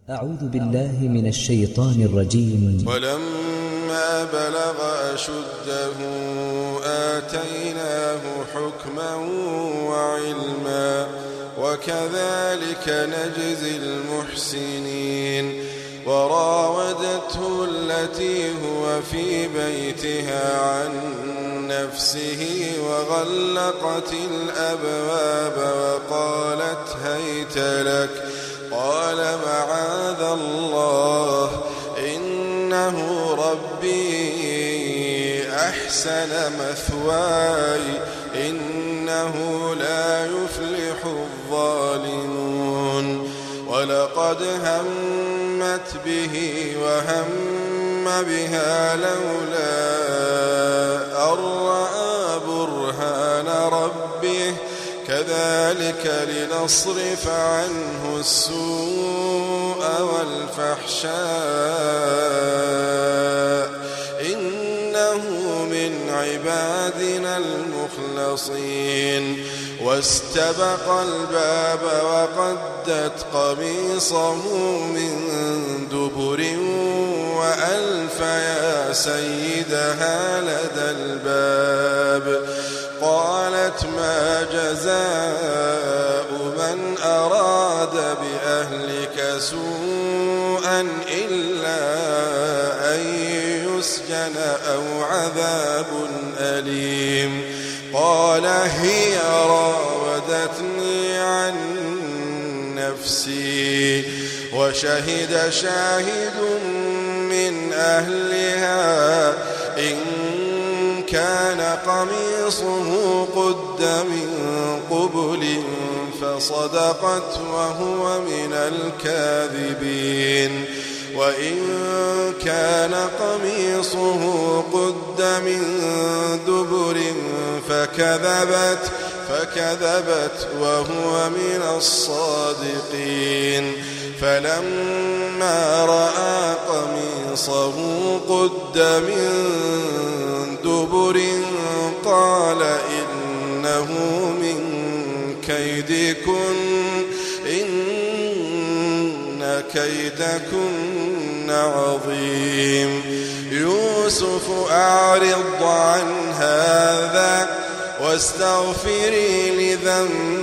أعوذ بالله من الشيطان الرجيم. ولما بلغ أشده آتيناه حكما وعلما وكذلك نجزي المحسنين. وراودته التي هو في بيتها عن نفسه وغلقت الأبواب وقالت هيت لك. قال معاذ الله إنه ربي أحسن مثواي إنه لا يفلح الظالمون. ولقد همت به وهم بها لولا أن رأى برهان ربه كذلك لنصرف عنه السوء والفحشاء إنه من عبادنا المخلصين. واستبق الباب وقدت قميصه من دبر وألف يا سيدها لدى الباب. قالت ما جزاء من أراد بأهلك سوءا إلا أن يسجن أو عذاب أليم. قال هي راودتني عن نفسي. وشهد شاهد من أهلها إن كان قميصه قد من قبل فصدقت وهو من الكاذبين. وإن كان قميصه قد من دبر فكذبت وهو من الصادقين. فلما رأى قميصه قد من دبر قال إنه من كيدكن إن كيدكن عظيم. يوسف أعرض عن هذا واستغفري لذنبك